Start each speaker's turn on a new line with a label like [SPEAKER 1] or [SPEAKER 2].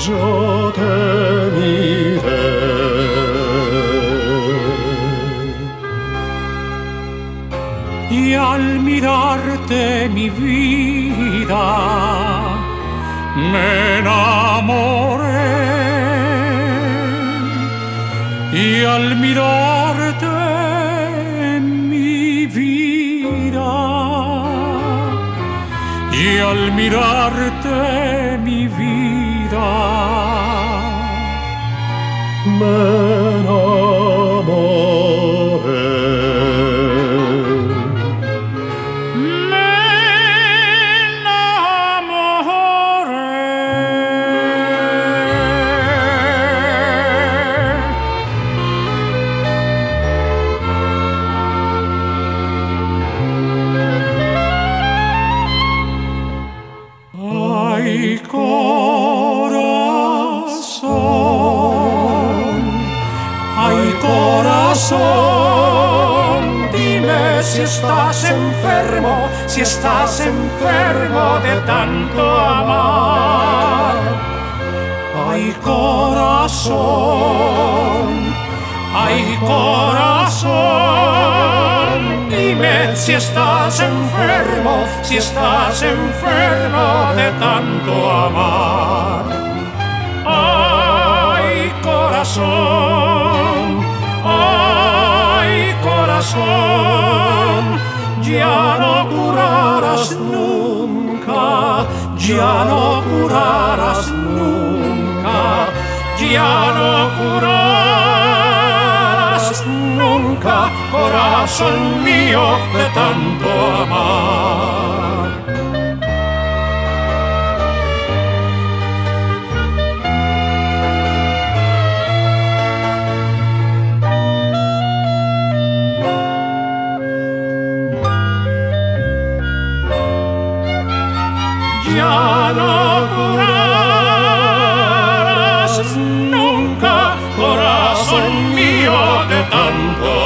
[SPEAKER 1] yo te miré. Y al mirarte mi vida me enamoré. Y al mirarte mi vida, y al mirarte mi vida, me enamoré. Ay, corazón, ay, corazón, dime si estás enfermo de tanto amar. Ay, corazón, ay, corazón, dime si estás enfermo de tanto amar. Ay, corazón, ya no curarás nunca, ya no curarás nunca, ya no curarás nunca, corazón mío, de tanto amar. Ya no curarás nunca, corazón mío, de tanto